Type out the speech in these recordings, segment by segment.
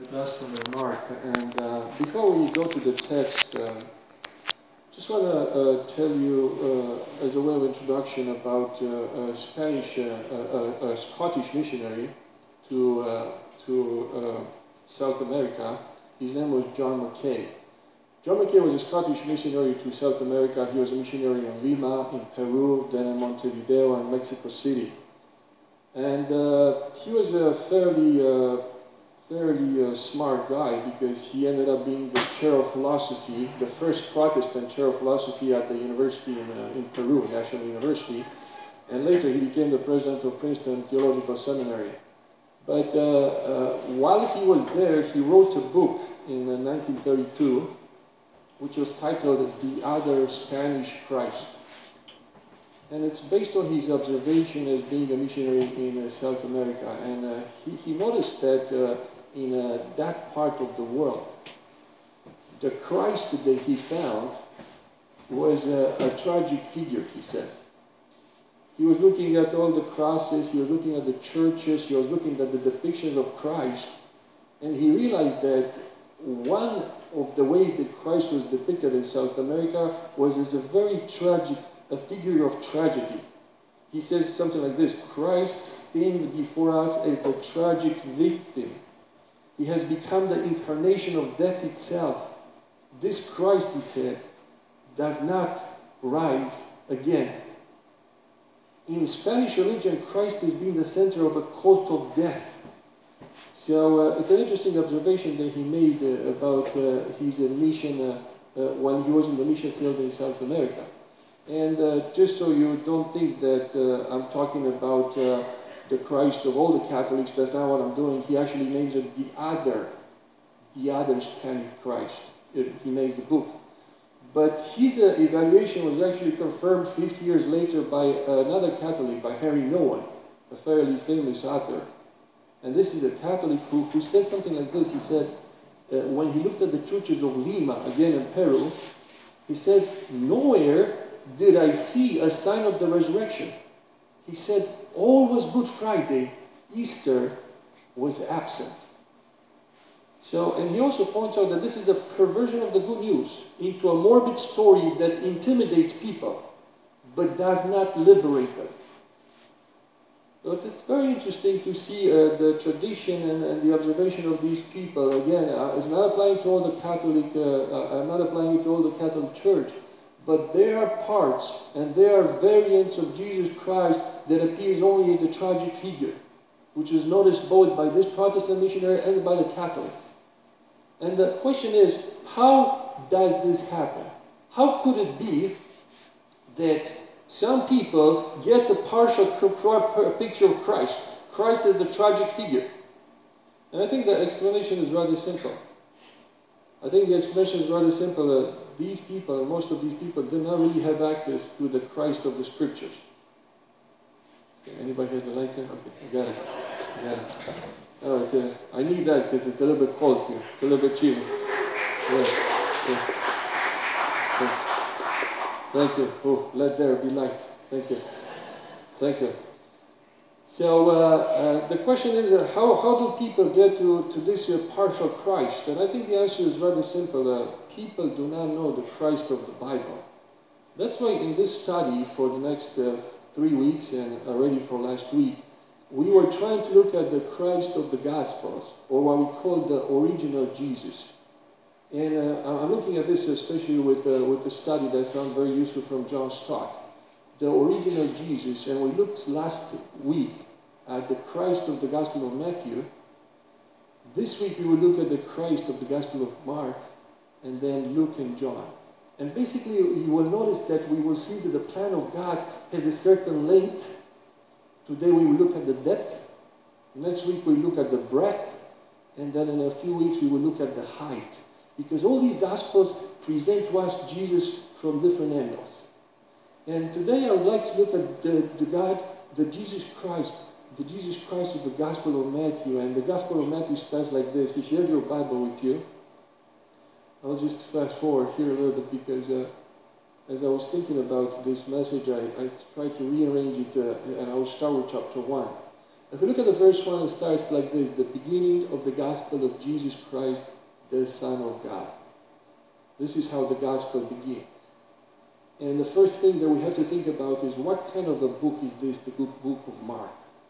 The Gospel of Mark. And before we go to the text, just want to tell you, as a way of introduction, about a Scottish missionary to South America. His name was John Mackay. John Mackay was a Scottish missionary to South America. He was a missionary in Lima, in Peru, then in Montevideo and Mexico City. And he was a fairly smart guy, because he ended up being the chair of philosophy, the first Protestant chair of philosophy at the university in Peru, National University, and later he became the president of Princeton Theological Seminary. But while he was there, he wrote a book in 1932, which was titled The Other Spanish Christ. And it's based on his observation as being a missionary in South America. And he noticed that in that part of the world, the Christ that he found was a tragic figure, he said. He was looking at all the crosses, he was looking at the churches, he was looking at the depictions of Christ, and he realized that one of the ways that Christ was depicted in South America was as a very tragic, a figure of tragedy. He says something like this: Christ stands before us as the tragic victim. He has become the incarnation of death itself. This Christ, he said, does not rise again. In Spanish religion, Christ has been the center of a cult of death. So it's an interesting observation that he made about his mission while he was in the mission field in South America. And just so you don't think that I'm talking about the Christ of all the Catholics, that's not what I'm doing. He actually names it the other Spanish Christ. He names the book. But his evaluation was actually confirmed 50 years later by another Catholic, by Henry Nouwen, a fairly famous author. And this is a Catholic who said something like this. He said, when he looked at the churches of Lima, again in Peru, he said, nowhere did I see a sign of the resurrection. He said, all was Good Friday, Easter was absent. So, and he also points out that this is a perversion of the good news into a morbid story that intimidates people, but does not liberate them. So it's very interesting to see the tradition and the observation of these people. Again, it's not applying to all the Catholic, I'm not applying it to all the Catholic Church, but there are parts and there are variants of Jesus Christ that appears only as a tragic figure, which is noticed both by this Protestant missionary and by the Catholics. And the question is, how does this happen? How could it be that some people get a partial picture of Christ, Christ as the tragic figure? And I think the explanation is rather simple. I think the explanation is rather simple. These people, and most of these people, do not really have access to the Christ of the Scriptures. Okay, anybody has a light there? Okay, I got it. All right, I need that because it's a little bit cold here. It's a little bit chilly. Yeah. Yes. Thank you. Oh, let there be light. Thank you. Thank you. So the question is, how do people get to this partial Christ? And I think the answer is rather simple. People do not know the Christ of the Bible. That's why in this study for the next 3 weeks and already for last week, we were trying to look at the Christ of the Gospels, or what we call the original Jesus. And I'm looking at this especially with the study that I found very useful from John Stott, the original Jesus. And we looked last week at the Christ of the Gospel of Matthew. This week we will look at the Christ of the Gospel of Mark, and then Luke and John. And basically you will notice that we will see that the plan of God has a certain length. Today we will look at the depth. Next week we will look at the breadth. And then in a few weeks we will look at the height. Because all these Gospels present to us Jesus from different angles. And today I would like to look at the Jesus Christ of the Gospel of Matthew. And the Gospel of Matthew starts like this. If you have your Bible with you, I'll just fast forward here a little bit, because as I was thinking about this message, I tried to rearrange it, and I will start with chapter 1. If you look at the verse 1, it starts like this: the beginning of the gospel of Jesus Christ, the Son of God. This is how the gospel begins. And the first thing that we have to think about is, what kind of a book is this, the book of Mark?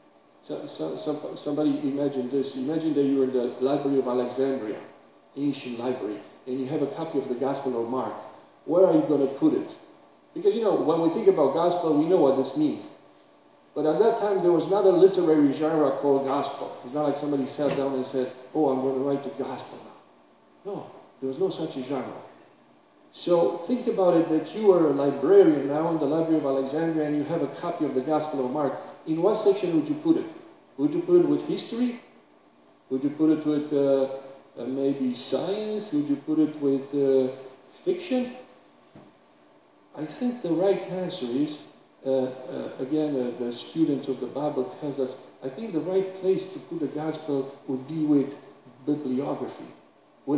Somebody imagine this. Imagine that you're in the Library of Alexandria, ancient library, and you have a copy of the Gospel of Mark. Where are you going to put it? Because, when we think about gospel, we know what this means. But at that time, there was not a literary genre called gospel. It's not like somebody sat down and said, oh, I'm going to write the gospel now. No, there was no such a genre. So think about it, that you are a librarian now in the Library of Alexandria and you have a copy of the Gospel of Mark. In what section would you put it? Would you put it with history? Would you put it with maybe science? Would you put it with fiction? I think the right answer is, again, the students of the Bible tells us, I think the right place to put the Gospel would be with bibliography. With,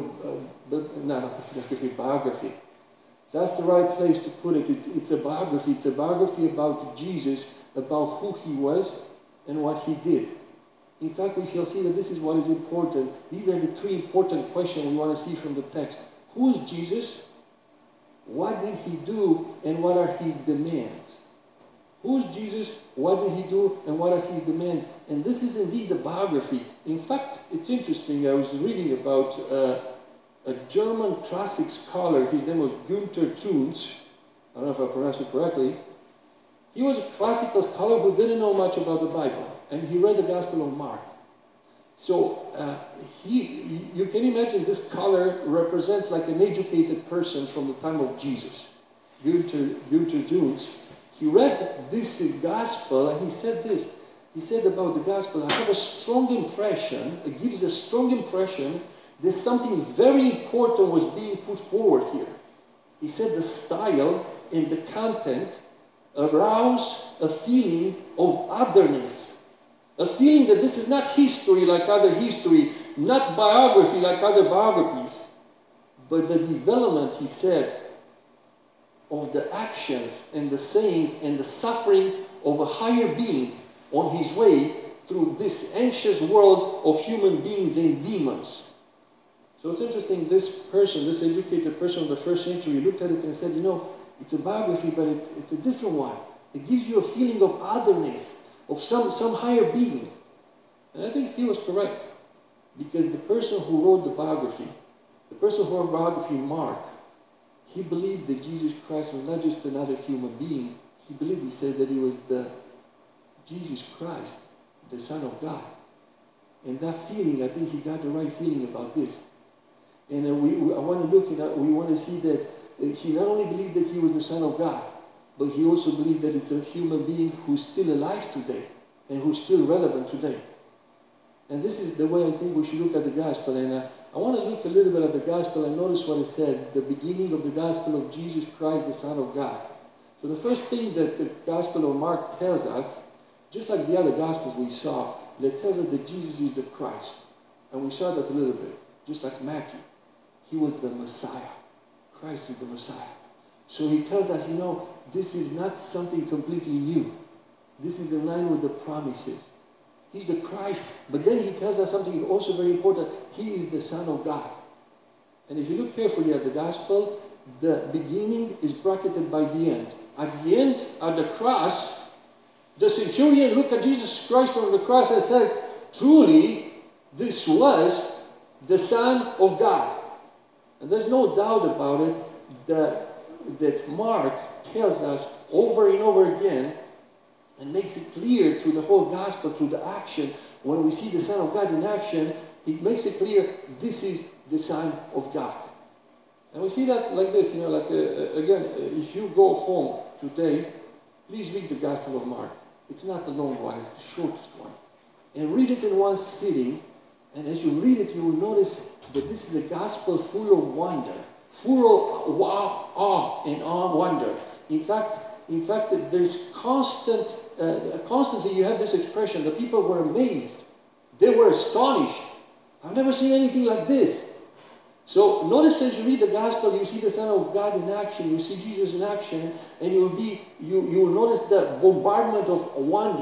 biography. That's the right place to put it. It's a biography. It's a biography about Jesus, about who he was and what he did. In fact, we shall see that this is what is important. These are the three important questions we want to see from the text. Who is Jesus? What did he do? And what are his demands? Who is Jesus? What did he do? And what are his demands? And this is indeed a biography. In fact, it's interesting. I was reading about a German classic scholar. His name was Günther Tunz. I don't know if I pronounced it correctly. He was a classical scholar who didn't know much about the Bible. And he read the Gospel of Mark. So you can imagine this scholar represents like an educated person from the time of Jesus. Günther Tunz. He read this gospel and he said this. He said about the gospel, I have a strong impression, it gives a strong impression that something very important was being put forward here. He said the style and the content arouse a feeling of otherness. A feeling that this is not history like other history, not biography like other biographies, but the development, he said, of the actions and the sayings and the suffering of a higher being on his way through this anxious world of human beings and demons. So it's interesting, this person, this educated person of the first century looked at it and said, it's a biography, but it's a different one. It gives you a feeling of otherness, of some higher being. And I think he was correct, because the person who wrote the biography, the person who wrote the biography, Mark, he believed that Jesus Christ was not just another human being. He said that he was the Jesus Christ, the Son of God. And that feeling, I think he got the right feeling about this. And I want to look at, we want to see that he not only believed that he was the Son of God, but he also believed that it's a human being who's still alive today and who's still relevant today. And this is the way I think we should look at the gospel. And I want to look a little bit at the gospel and notice what it said, the beginning of the gospel of Jesus Christ, the Son of God. So the first thing that the Gospel of Mark tells us, just like the other Gospels we saw, that tells us that Jesus is the Christ. And we saw that a little bit, just like Matthew. He was the Messiah. Christ is the Messiah. So he tells us, this is not something completely new. This is in line with the promises. He's the Christ. But then he tells us something also very important. He is the Son of God. And if you look carefully at the Gospel, the beginning is bracketed by the end. At the end, at the cross, the centurion looked at Jesus Christ on the cross and says, truly, this was the Son of God. And there's no doubt about it that Mark tells us over and over again and makes it clear to the whole gospel, to the action. When we see the Son of God in action, it makes it clear this is the Son of God. And we see that like this, again, if you go home today, please read the Gospel of Mark. It's not the long one, it's the shortest one. And read it in one sitting, and as you read it, you will notice that this is a gospel full of wonder, full of awe and wonder. In fact, there's constantly you have this expression, the people were amazed. They were astonished. I've never seen anything like this. So notice as you read the gospel, you see the Son of God in action, you see Jesus in action, and you will notice the bombardment of wonder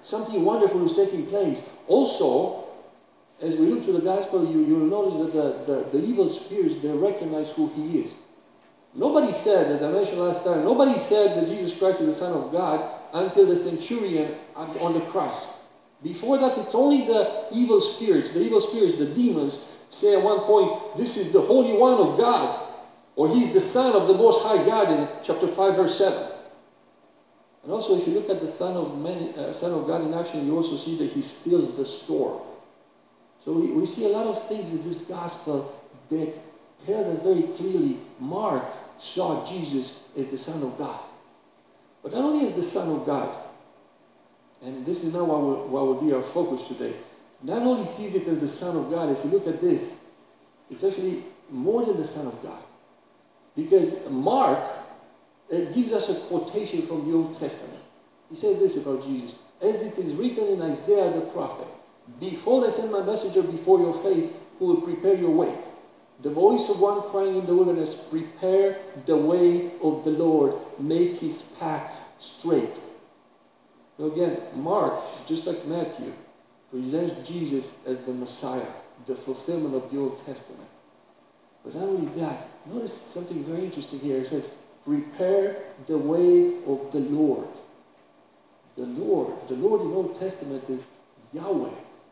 something wonderful is taking place. Also, as we look to the gospel, you will notice that the evil spirits, they recognize who he is. Nobody said, as I mentioned last time, nobody said that Jesus Christ is the Son of God until the centurion on the cross. Before that, it's only the evil spirits, the demons, say at one point, this is the Holy One of God, or he's the Son of the Most High God in chapter 5, verse 7. And also, if you look at the Son of God in action, you also see that he steals the storm. So we see a lot of things in this gospel that tells us very clearly, Mark saw Jesus as the Son of God. But not only as the Son of God, and this is now what will be our focus today, not only sees it as the Son of God, if you look at this, it's actually more than the Son of God. Because Mark gives us a quotation from the Old Testament. He says this about Jesus, as it is written in Isaiah the prophet, behold, I send my messenger before your face, who will prepare your way. The voice of one crying in the wilderness, prepare the way of the Lord, make his paths straight. Now again, Mark, just like Matthew, presents Jesus as the Messiah, the fulfillment of the Old Testament. But not only that, notice something very interesting here. It says, prepare the way of the Lord. The Lord in the Old Testament is Yahweh.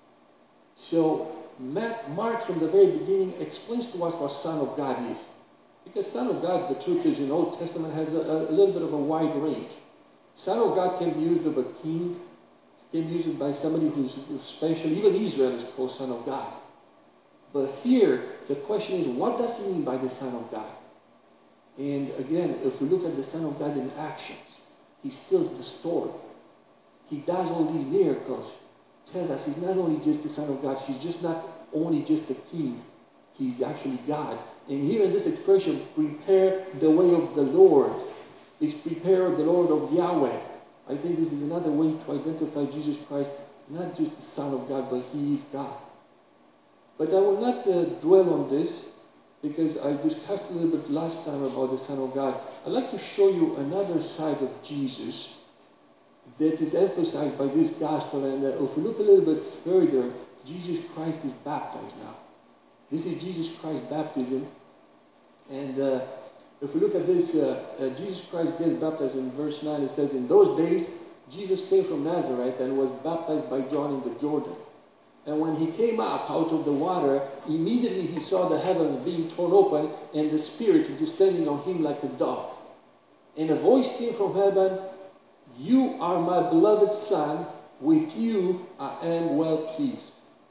So Mark from the very beginning explains to us what Son of God is. Because Son of God, the truth is, in the Old Testament has a little bit of a wide range. Son of God can be used of a king, can be used by somebody who's special. Even Israel is called Son of God. But here, the question is, what does he mean by the Son of God? And again, if we look at the Son of God in actions, he stills the storm. He does all these miracles. Tells us he's not only just the Son of God, he's just not only just a king, he's actually God. And here in this expression, prepare the way of the Lord. It's prepare the Lord of Yahweh. I think this is another way to identify Jesus Christ, not just the Son of God, but he is God. But I will not dwell on this, because I discussed a little bit last time about the Son of God. I'd like to show you another side of Jesus that is emphasized by this gospel. And if we look a little bit further, Jesus Christ is baptized now. This is Jesus Christ's baptism. And if we look at this, Jesus Christ gets baptized in verse 9. It says, in those days, Jesus came from Nazareth and was baptized by John in the Jordan. And when he came up out of the water, immediately he saw the heavens being torn open and the Spirit descending on him like a dove. And a voice came from heaven, you are my beloved Son, with you I am well pleased.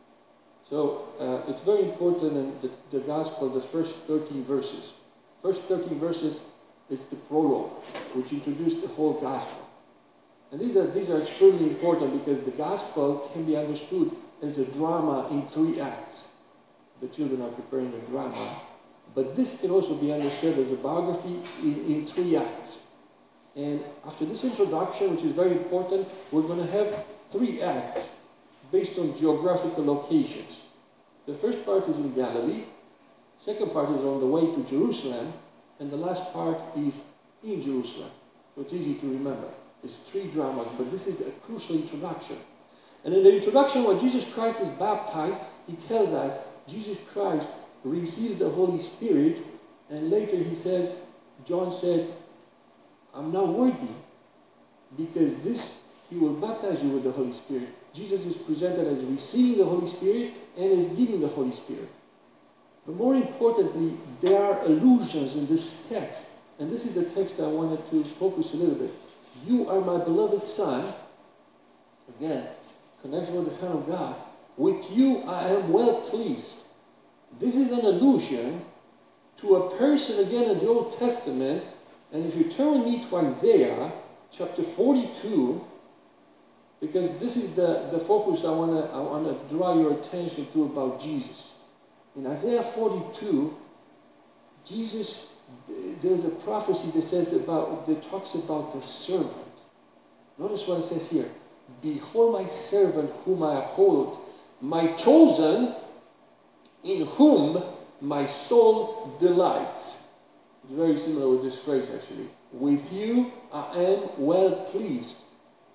So it's very important in the gospel, the first 13 verses. First 13 verses is the prologue, which introduced the whole gospel. And these are extremely important because the gospel can be understood as a drama in 3 acts. The children are preparing a drama. But this can also be understood as a biography in 3 acts. And after this introduction, which is very important, we're going to have 3 acts based on geographical locations. The first part is in Galilee. Second part is on the way to Jerusalem. And the last part is in Jerusalem. So it's easy to remember. It's 3 dramas, but this is a crucial introduction. And in the introduction, when Jesus Christ is baptized, he tells us Jesus Christ receives the Holy Spirit, and later he says, John said, I'm not worthy, because he will baptize you with the Holy Spirit. Jesus is presented as receiving the Holy Spirit and as giving the Holy Spirit. But more importantly, there are allusions in this text, and this is the text I wanted to focus a little bit. You are my beloved Son. Again, connection with the Son of God. With you I am well pleased. This is an allusion to a person again in the Old Testament. And if you turn with me to Isaiah chapter 42, because this is the focus I want to draw your attention to about Jesus. In Isaiah 42, Jesus, there's a prophecy that talks about the servant. Notice what it says here. Behold my servant whom I uphold, my chosen, in whom my soul delights. It's very similar with this phrase actually. With you I am well pleased.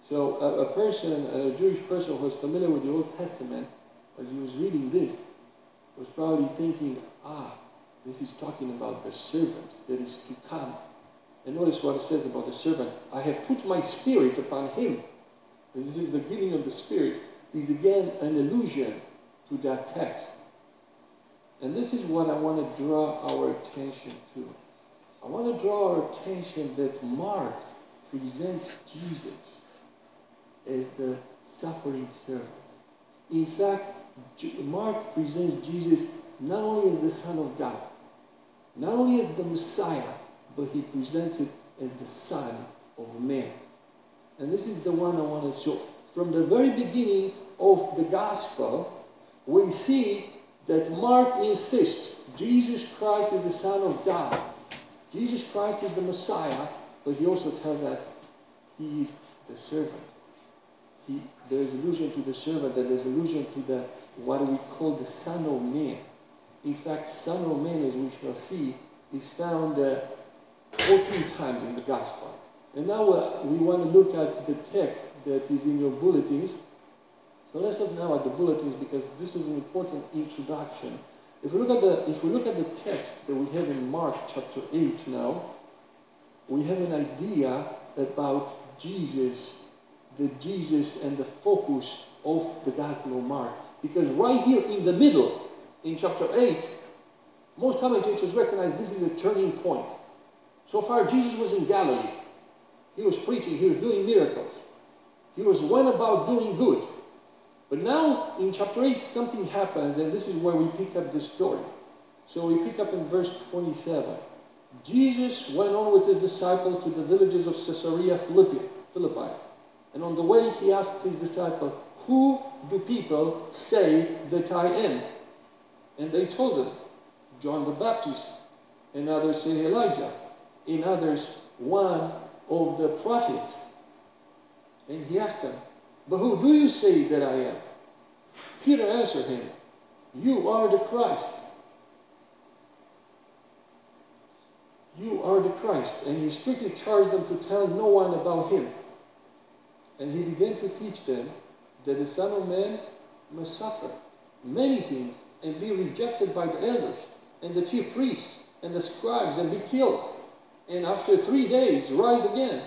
So a person, a Jewish person who was familiar with the Old Testament, as he was reading this, was probably thinking, this is talking about the servant that is to come. And notice what it says about the servant. I have put my spirit upon him. And this is the giving of the spirit. Is again an allusion to that text. And this is what I want to draw our attention to. I want to draw our attention that Mark presents Jesus as the suffering servant. In fact, Mark presents Jesus not only as the Son of God, not only as the Messiah, but he presents it as the Son of Man. And this is the one I want to show. From the very beginning of the Gospel, we see that Mark insists Jesus Christ is the Son of God. Jesus Christ is the Messiah, but he also tells us he is the servant. There is allusion to the servant, and there's allusion to the what we call the Son of Man. In fact, Son of Man, as we shall see, is found 14 times in the Gospel. And now we want to look at the text that is in your bulletins. So let's look now at the bulletins, because this is an important introduction. If we look at the text that we have in Mark chapter 8 now, we have an idea about Jesus, the Jesus and the focus of the Gospel of Mark. Because right here in the middle, in chapter 8, most commentators recognize this is a turning point. So far, Jesus was in Galilee. He was preaching, he was doing miracles. He was one about doing good. But now, in chapter 8, something happens, and this is where we pick up the story. So we pick up in verse 27. Jesus went on with his disciples to the villages of Caesarea Philippi. And on the way, he asked his disciples, "Who do people say that I am?" And they told him, "John the Baptist, and others say Elijah, and others one of the prophets." And he asked them, "But who do you say that I am?" Peter answered him, "You are the Christ. You are the Christ." And he strictly charged them to tell no one about him. And he began to teach them that the Son of Man must suffer many things and be rejected by the elders and the chief priests and the scribes and be killed, and after 3 days rise again.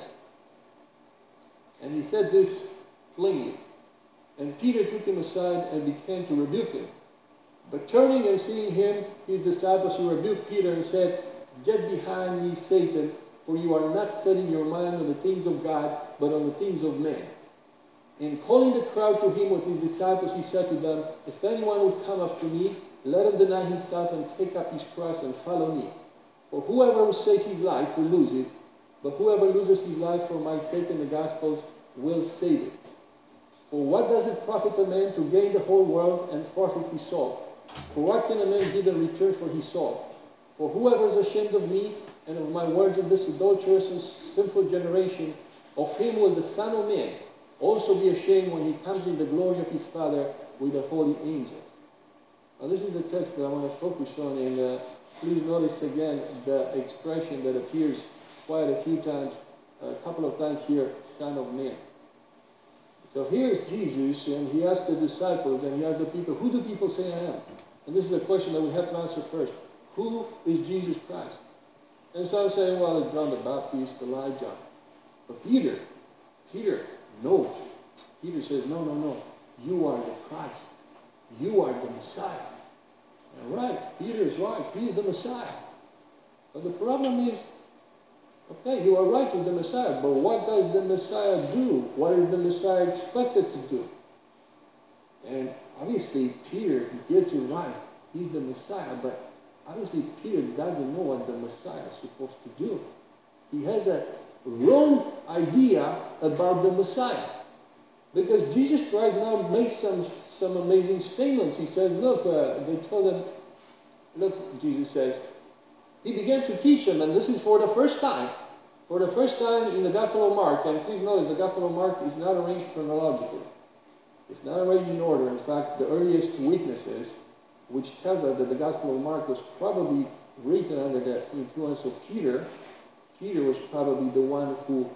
And he said this plainly. And Peter took him aside and began to rebuke him. But turning and seeing him, his disciples, he rebuked Peter and said, "Get behind me, Satan, for you are not setting your mind on the things of God, but on the things of men." And calling the crowd to him with his disciples, he said to them, "If anyone would come after me, let him deny himself and take up his cross and follow me. For whoever will save his life will lose it, but whoever loses his life for my sake and the gospel's will save it. For what does it profit a man to gain the whole world and forfeit his soul? For what can a man give in return for his soul? For whoever is ashamed of me and of my words in this adulterous and sinful generation, of him will the Son of Man also be ashamed when he comes in the glory of his Father with the holy angels." Now this is the text that I want to focus on, and please notice again the expression that appears quite a few times, a couple of times here, Son of Man. So here is Jesus, and he asked the disciples, and he asked the people, "Who do people say I am?" And this is a question that we have to answer first. Who is Jesus Christ? And some say, well, it's John the Baptist, Elijah. But Peter knows. Peter says, no, you are the Christ. You are the Messiah. And right, Peter is right. He is the Messiah. But the problem is, okay, you are right with the Messiah, but what does the Messiah do? What is the Messiah expected to do? And obviously, Peter gets it right. He's the Messiah, but obviously, Peter doesn't know what the Messiah is supposed to do. He has a wrong idea about the Messiah. Because Jesus Christ now makes some amazing statements. He says, look, they told him, look, Jesus says, he began to teach them, and this is for the first time. For the first time in the Gospel of Mark, and please notice the Gospel of Mark is not arranged chronologically. It's not arranged in order. In fact, the earliest witnesses, which tells us that the Gospel of Mark was probably written under the influence of Peter. Peter was probably the one who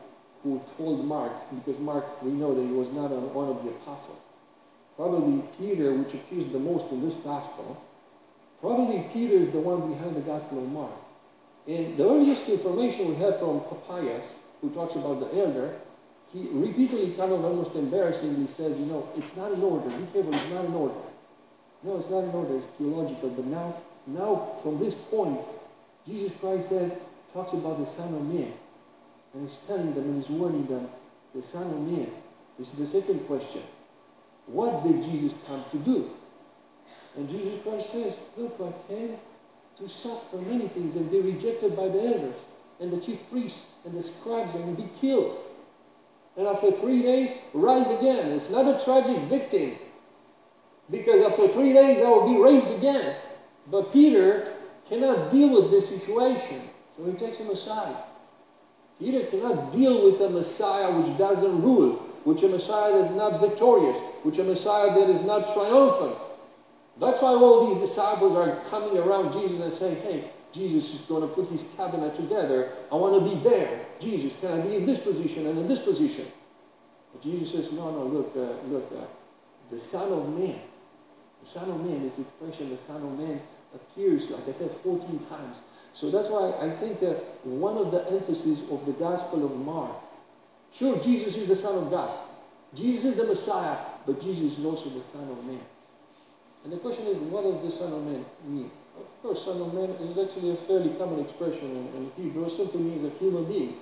who told Mark, because Mark, we know that he was not one of the apostles. Probably Peter, which appears the most in this gospel, probably Peter is the one behind the Gospel of Mark. And the earliest information we have from Papias, who talks about the elder, he repeatedly, kind of almost embarrassingly says, it's not in order. Be careful, it's not in order. No, it's not in order, it's theological. But now from this point, Jesus Christ talks about the Son of Man. And he's telling them and he's warning them, the Son of Man. This is the second question. What did Jesus come to do? And Jesus Christ says, look, I came to suffer many things and be rejected by the elders and the chief priests and the scribes and be killed. And after 3 days, rise again. It's not a tragic victim, because after 3 days I will be raised again. But Peter cannot deal with this situation, so he takes him aside. Peter cannot deal with a Messiah which doesn't rule, which a Messiah that is not victorious, which a Messiah that is not triumphant. That's why all these disciples are coming around Jesus and saying, hey, Jesus is going to put his cabinet together. I want to be there. Jesus, can I be in this position and in this position? But Jesus says, no, look, the Son of Man. The Son of Man, this expression, the Son of Man, appears, like I said, 14 times. So that's why I think that one of the emphases of the Gospel of Mark, sure, Jesus is the Son of God. Jesus is the Messiah, but Jesus is also the Son of Man. And the question is, what does the Son of Man mean? Of course, Son of Man is actually a fairly common expression in Hebrew. It simply means a human being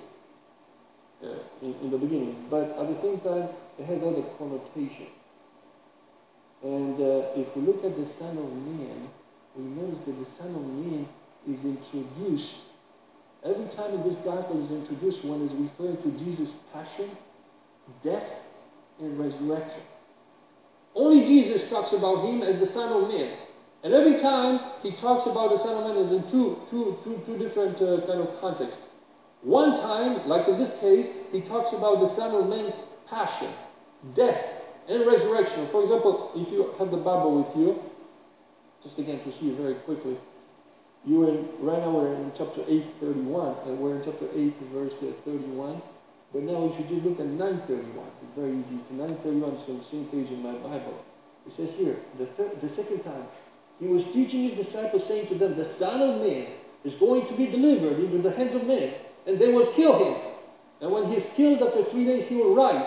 in the beginning. But at the same time, it has other connotation. And if we look at the Son of Man, we notice that the Son of Man is introduced. Every time in this gospel is introduced, one is referring to Jesus' passion, death, and resurrection. Only Jesus talks about him as the Son of Man. And every time he talks about the Son of Man is in two different kind of contexts. One time, like in this case, he talks about the Son of Man passion, death, and resurrection. For example, if you have the Bible with you, just again to see very quickly, right now we're in chapter 8:31, and we're in chapter 8, verse 31. But now if you just look at 9:31, it's very easy. It's 9:31, so on the same page in my Bible. It says here, the second time, he was teaching his disciples, saying to them, the Son of Man is going to be delivered into the hands of men, and they will kill him. And when he is killed, after 3 days, he will rise.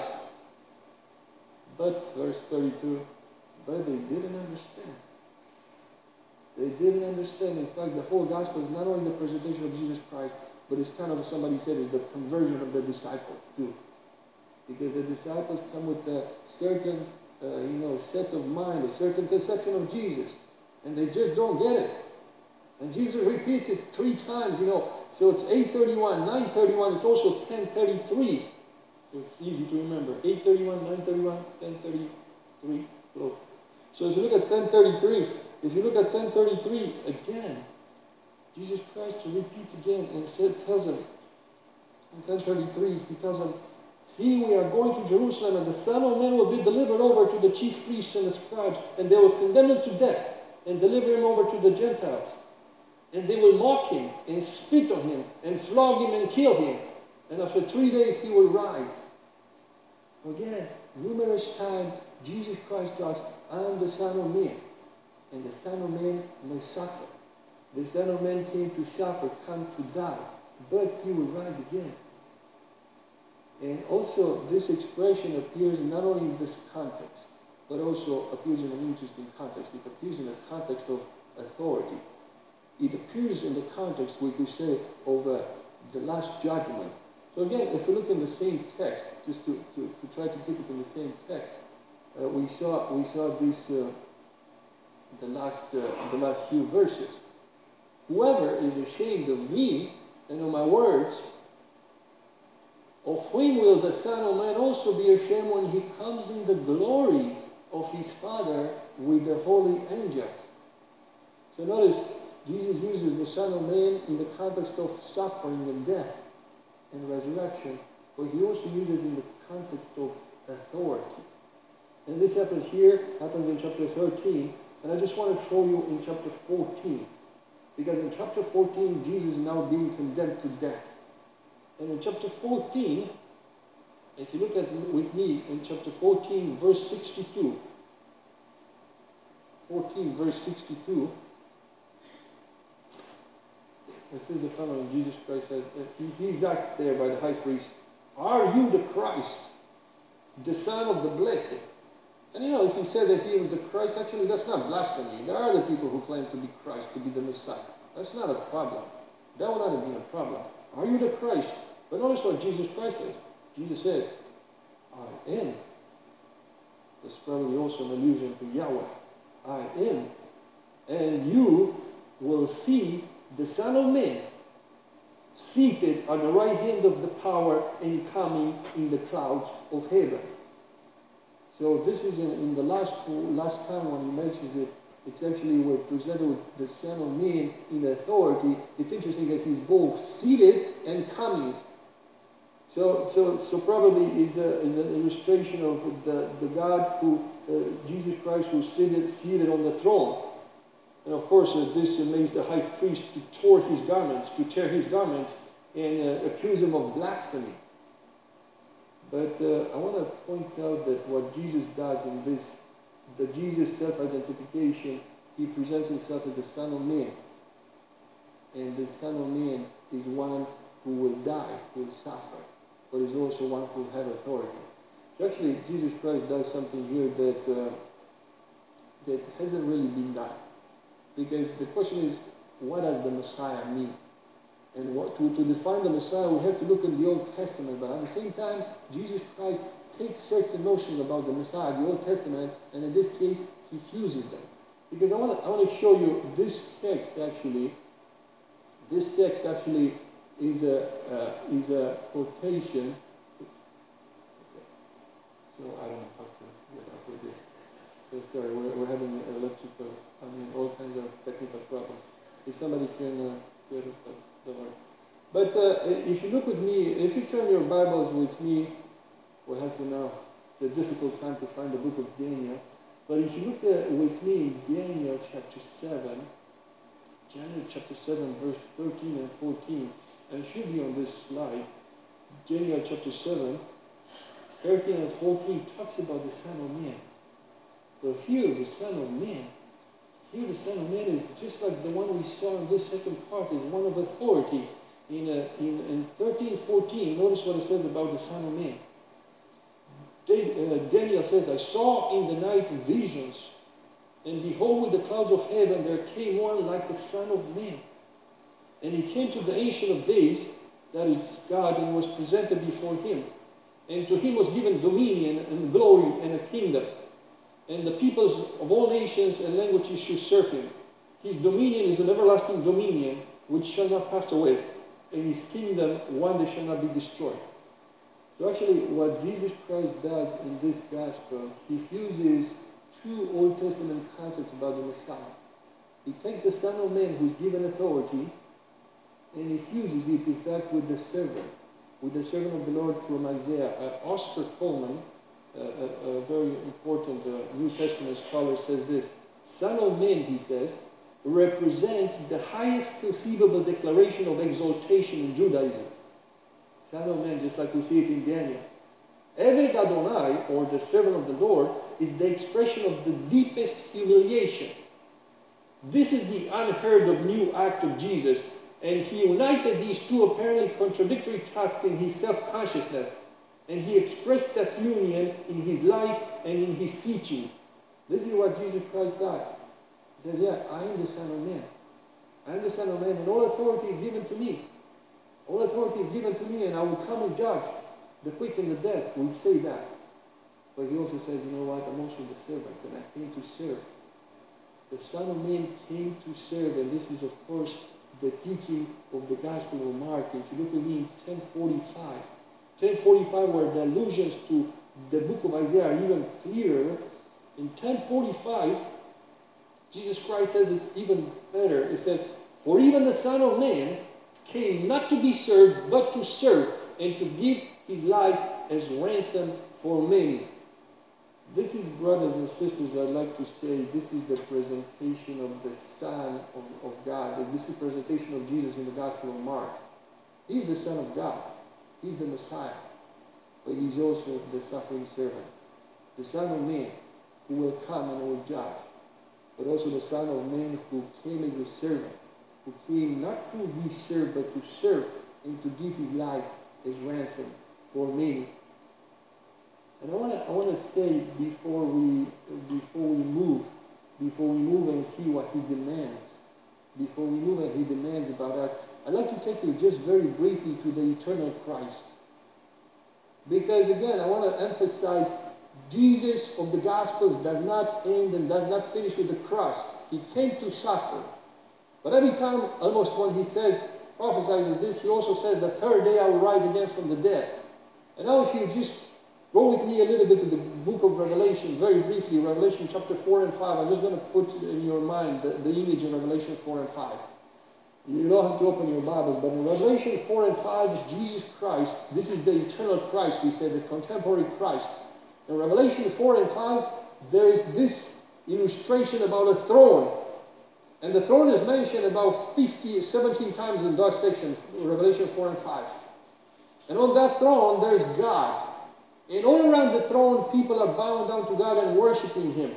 But, verse 32, but they didn't understand. They didn't understand. In fact, the whole gospel is not only the presentation of Jesus Christ, but it's kind of, somebody said, is the conversion of the disciples too. Because the disciples come with a certain, set of mind, a certain conception of Jesus. And they just don't get it. And Jesus repeats it 3 times, So it's 8:31, 9:31, it's also 10:33. So it's easy to remember. 8:31, 9:31, 10:33. So if you look at 10:33, again, Jesus Christ repeats again and tells them, in 10:33, he tells them, see, we are going to Jerusalem, and the Son of Man will be delivered over to the chief priests and the scribes, and they will condemn him to death, and deliver him over to the Gentiles. And they will mock him, and spit on him, and flog him, and kill him. And after 3 days he will rise. Again, numerous times, Jesus Christ talks, I am the Son of Man, and the Son of Man may suffer. The Son of Man came to suffer, come to die, but he will rise again. And also, this expression appears not only in this context, but also appears in an interesting context. It appears in the context of authority. It appears in the context, we could say, of the last judgment. So again, if we look in the same text, just to try to keep it in the same text, we saw this the last few verses. Whoever is ashamed of me and of my words, of whom will the Son of Man also be ashamed when he comes in the glory of his Father with the holy angels. So notice, Jesus uses the Son of Man in the context of suffering and death and resurrection, but he also uses in the context of authority. And this happens in chapter 13, and I just want to show you in chapter 14. Because in chapter 14, Jesus is now being condemned to death. And in chapter 14, If you look at with me in chapter 14, verse 62, 14, verse 62, it says the following. Jesus Christ says, he's asked there by the high priest, "Are you the Christ, the Son of the Blessed?" And you know, if he said that he was the Christ, actually that's not blasphemy. There are other people who claim to be Christ, to be the Messiah. That's not a problem. That would not have been a problem. Are you the Christ? But notice what Jesus Christ said. Jesus said, "I am." That's probably also an allusion to Yahweh. "I am. And you will see the Son of Man seated at the right hand of the power and coming in the clouds of heaven." So this is in the last time when he mentions it, it's actually we're presented with the Son of Man in authority. It's interesting that he's both seated and coming. So probably is an illustration of the God who, Jesus Christ, who's seated on the throne. And of course, this makes the high priest to tear his garments and accuse him of blasphemy. But I want to point out that what Jesus does in this, the Jesus self-identification, he presents himself as the Son of Man. And the Son of Man is one who will die, who will suffer, but is also one who will have authority. So actually, Jesus Christ does something here that hasn't really been done. Because the question is, what does the Messiah mean? And to define the Messiah, we have to look in the Old Testament. But at the same time, Jesus Christ takes certain notions about the Messiah, the Old Testament, and in this case, he fuses them. Because I want to show you this text actually. This text actually is a quotation. So I don't know how to get up with this. So sorry, we're having all kinds of technical problems. If somebody can get it, don't worry. But if you look with me, if you turn your Bibles with me, we'll have to now, it's a difficult time to find the book of Daniel. But if you look with me in Daniel chapter 7, verse 13 and 14, and it should be on this slide, Daniel chapter 7, 13 and 14 talks about the Son of Man. But here the Son of Man is just like the one we saw in this second part, is one of authority. In 13:14, notice what it says about the Son of Man. Daniel says, "I saw in the night visions, and behold, with the clouds of heaven there came one like the Son of Man. And he came to the Ancient of Days," that is God, "and was presented before him. And to him was given dominion and glory and a kingdom. And the peoples of all nations and languages should serve him. His dominion is an everlasting dominion which shall not pass away, and his kingdom one that shall not be destroyed." So actually what Jesus Christ does in this gospel, he fuses two Old Testament concepts about the Messiah. He takes the Son of Man who's given authority, and he fuses it in fact with the servant of the Lord from Isaiah. Oscar Coleman, a very important New Testament scholar, says this: "Son of Man," he says, "represents the highest conceivable declaration of exaltation in Judaism." Son of Man, just like we see it in Daniel. Eved Adonai, or the servant of the Lord, is the expression of the deepest humiliation. This is the unheard of new act of Jesus, and he united these two apparently contradictory tasks in his self-consciousness. And he expressed that union in his life and in his teaching. This is what Jesus Christ does. He says, "Yeah, I am the Son of Man. I am the Son of Man, and all authority is given to me. All authority is given to me, and I will come and judge the quick and the dead." We say that. But he also says, you know what, I'm also the servant, and I came to serve. The Son of Man came to serve, and this is, of course, the teaching of the Gospel of Mark. If you look at me in 10:45, where the allusions to the book of Isaiah are even clearer, in 10:45, Jesus Christ says it even better. It says, "For even the Son of Man came not to be served, but to serve, and to give his life as ransom for many." This is, brothers and sisters, I'd like to say, this is the presentation of the Son of God. This is the presentation of Jesus in the Gospel of Mark. He's the Son of God. He's the Messiah. but he's also the suffering servant. The Son of Man who will come and will judge, but also the Son of Man who came as a servant, who came not to be served, but to serve and to give his life as ransom for many. And I want to say before we move and see what he demands, before we move and he demands about us, I'd like to take you just very briefly to the eternal Christ. Because again, I want to emphasize Jesus of the Gospels does not end and does not finish with the cross. He came to suffer. But every time, almost when he says, prophesies this, he also says, the third day I will rise again from the dead. And now if you just go with me a little bit to the book of Revelation, very briefly, Revelation chapter 4 and 5. I'm just going to put in your mind the image in Revelation 4 and 5. You don't have to open your Bible, but in Revelation 4 and 5, Jesus Christ, this is the eternal Christ, we say, the contemporary Christ. In Revelation 4 and 5, there is this illustration about a throne. And the throne is mentioned about 17 times in that section, Revelation 4 and 5. And on that throne, there is God. And all around the throne, people are bowing down to God and worshiping him.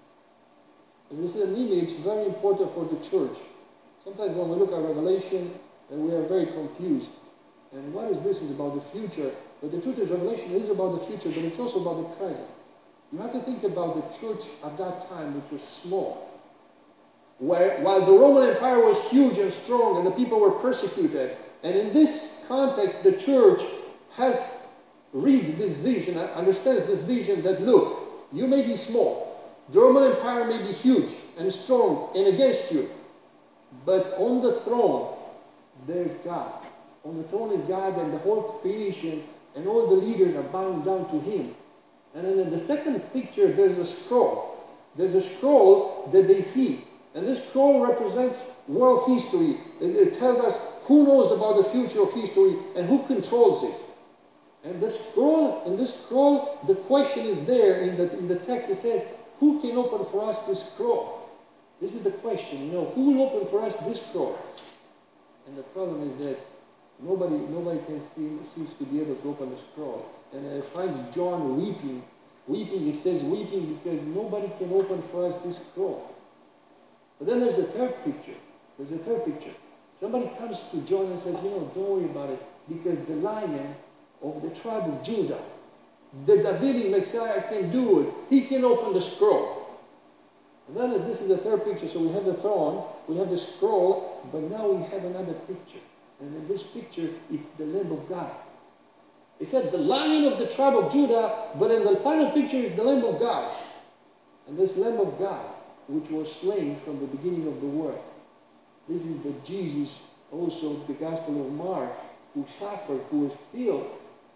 And this is an image very important for the church. Sometimes when we look at Revelation, and we are very confused. And what is this? It's about the future. But the truth is, Revelation is about the future, but it's also about the present. You have to think about the church at that time, which was small. While the Roman Empire was huge and strong, and the people were persecuted. And in this context, the church has read this vision, understands this vision that, look, you may be small. The Roman Empire may be huge and strong and against you. But on the throne, there's God. On the throne is God, and the whole creation and all the leaders are bound down to him. And then in the second picture, there's a scroll. There's a scroll that they see. And this scroll represents world history. It tells us who knows about the future of history and who controls it. And in this scroll, the question is there in the text. It says, who can open for us this scroll? This is the question, who will open for us this scroll? And the problem is that nobody seems to be able to open the scroll. And it finds John weeping. Weeping, it says weeping because nobody can open for us this scroll. But then there's a third picture. Somebody comes to John and says, don't worry about it, because the Lion of the tribe of Judah, the Davidic Messiah can do it. He can open the scroll. And then this is the third picture. So we have the throne, we have the scroll, but now we have another picture. And in this picture, it's the Lamb of God. It said the Lion of the tribe of Judah, but in the final picture is the Lamb of God. And this Lamb of God, which was slain from the beginning of the world. This is the Jesus, also the Gospel of Mark, who suffered, who was killed.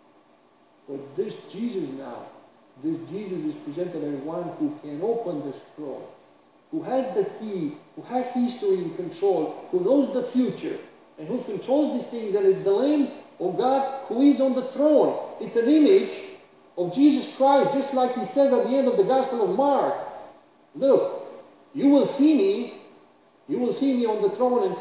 But this Jesus is presented as one who can open the scroll, who has the key, who has history in control, who knows the future, and who controls these things, and is the Lamb of God who is on the throne. It's an image of Jesus Christ, just like he says at the end of the Gospel of Mark. Look, you will see me on the throne and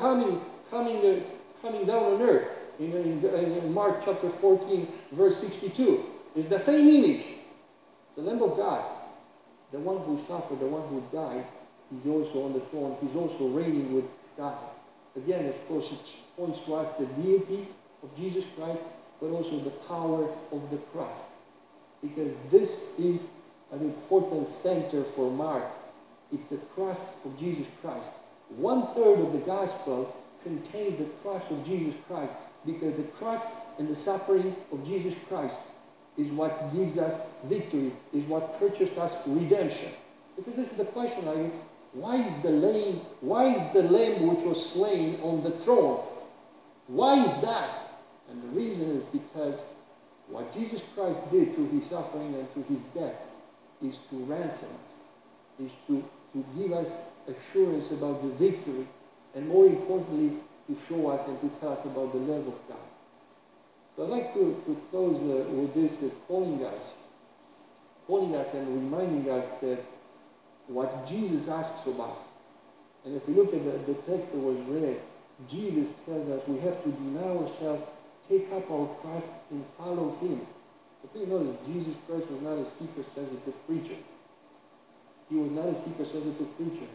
coming down on earth. In Mark chapter 14, verse 62. It's the same image. The Lamb of God, the one who suffered, the one who died, is also on the throne. He's also reigning with God. Again, of course, it points to us the deity of Jesus Christ, but also the power of the cross. Because this is an important center for Mark. It's the cross of Jesus Christ. 1/3 of the gospel contains the cross of Jesus Christ, because the cross and the suffering of Jesus Christ is what gives us victory, is what purchased us redemption. Because this is the question, why is the lamb which was slain on the throne? Why is that? And the reason is because what Jesus Christ did through his suffering and through his death is to ransom us, is to give us assurance about the victory, and more importantly, to show us and to tell us about the love of God. So I'd like to close with this, calling us and reminding us that what Jesus asks of us. And if we look at the text that was read, Jesus tells us we have to deny ourselves, take up our cross, and follow him. But please notice, Jesus Christ was not a seeker-sensitive preacher. He was not a seeker-sensitive preacher.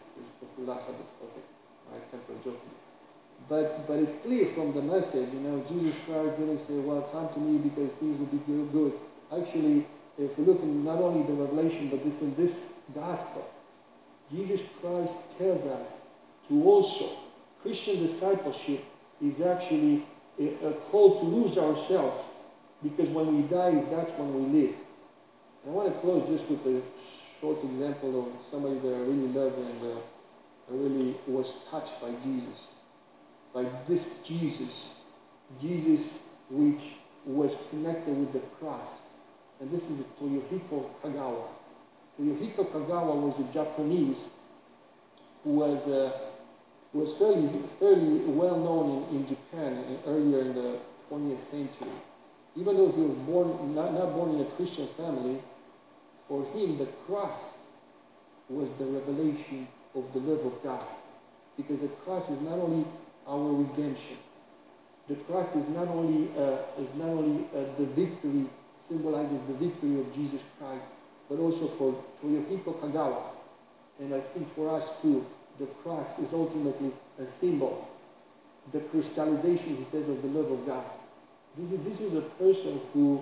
I temper joking. But it's clear from the message, Jesus Christ didn't say, well, come to me because things will be good. Actually, if we look in not only the Revelation, but in this gospel, Jesus Christ tells us to also, Christian discipleship is actually a call to lose ourselves, because when we die, that's when we live. And I want to close just with a short example of somebody that I really love and I really was touched by Jesus. By this Jesus which was connected with the cross. And this is Toyohiko Kagawa. Toyohiko Kagawa was a Japanese who was fairly well known in Japan earlier in the 20th century. Even though he was not born in a Christian family, for him the cross was the revelation of the love of God. Because the cross is not only our redemption. The cross is not only the victory, symbolizes the victory of Jesus Christ, but also for Toyohiko Kagawa. And I think for us too, the cross is ultimately a symbol, the crystallization, he says, of the love of God. This is a person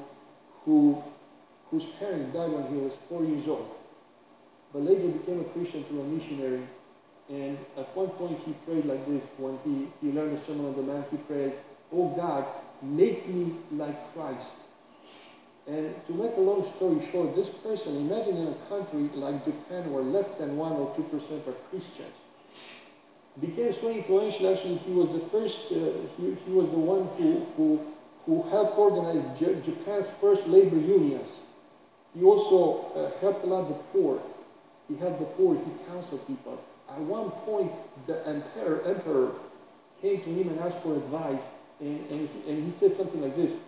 whose parents died when he was 4 years old, but later became a Christian through a missionary. And at one point he prayed like this, when he learned the Sermon on the Mount, he prayed, "Oh God, make me like Christ." And to make a long story short, this person, imagine in a country like Japan where less than 1 or 2% are Christians, became so influential. Actually, he was the first, he was the one who helped organize Japan's first labor unions. He also helped a lot the poor. He helped the poor, he counseled people. At one point, the emperor came to him and asked for advice, and he said something like this.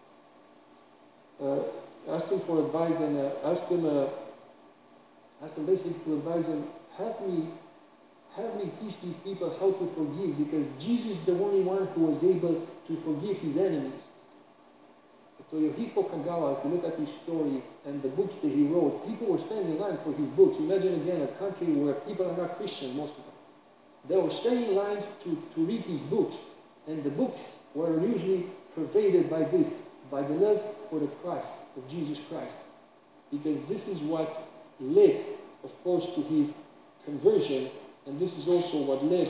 Asked him for advice and asked him basically to advise him, help me teach these people how to forgive, because Jesus is the only one who was able to forgive his enemies. Toyohiko Kagawa, if you look at his story and the books that he wrote, people were standing in line for his books. Imagine again a country where people are not Christian, most of them. They were standing in line to read his books, and the books were usually pervaded by the love for the Christ, of Jesus Christ. Because this is what led, of course, to his conversion, and this is also what led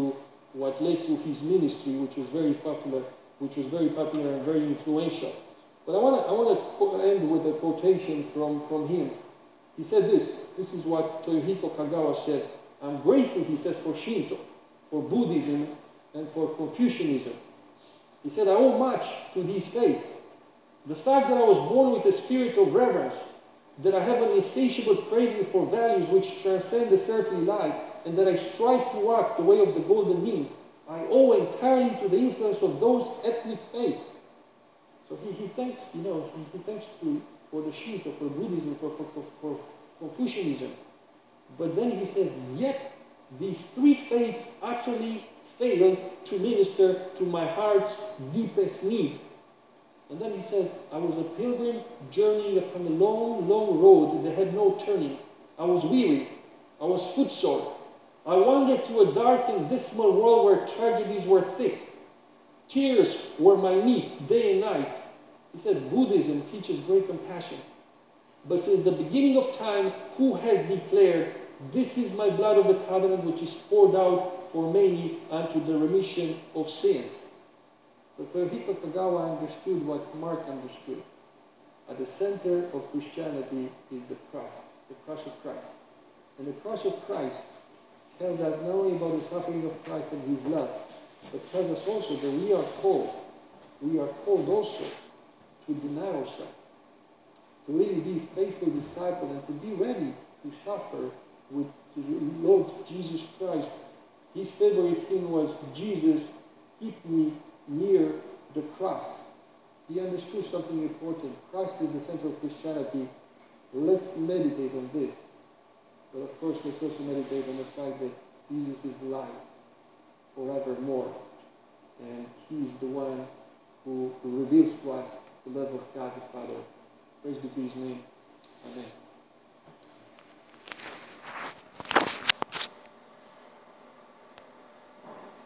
to his ministry, which was very popular and very influential. But I want to end with a quotation from him. He said this. This is what Toyohiko Kagawa said. "I'm grateful," he said, "for Shinto, for Buddhism, and for Confucianism." He said, "I owe much to these faiths. The fact that I was born with a spirit of reverence, that I have an insatiable craving for values which transcend this earthly life, and that I strive to walk the way of the golden mean, I owe entirely to the influence of those ethnic faiths." So he thanks, for the Shinto, for Buddhism, for Confucianism. But then he says, yet these three faiths utterly failed to minister to my heart's deepest need. And then he says, "I was a pilgrim journeying upon a long, long road that had no turning. I was weary. I was footsore. I wandered through a dark and dismal world where tragedies were thick. Tears were my meat day and night." He said, Buddhism teaches great compassion. But since the beginning of time, who has declared, "This is my blood of the covenant which is poured out for many unto the remission of sins"? But Toyohiko Kagawa understood what Mark understood. At the center of Christianity is the cross of Christ. And the cross of Christ tells us not only about the suffering of Christ and his love, but tells us also that we are called also to deny ourselves, to really be faithful disciples and to be ready to suffer with the Lord Jesus Christ. His favorite hymn was, "Jesus, keep me near the cross." He understood something important. Christ is the center of Christianity. Let's meditate on this. But of course, let's also meditate on the fact that Jesus is alive forevermore. And he is the one who reveals to us the love of God the Father Praise be to his name. Amen.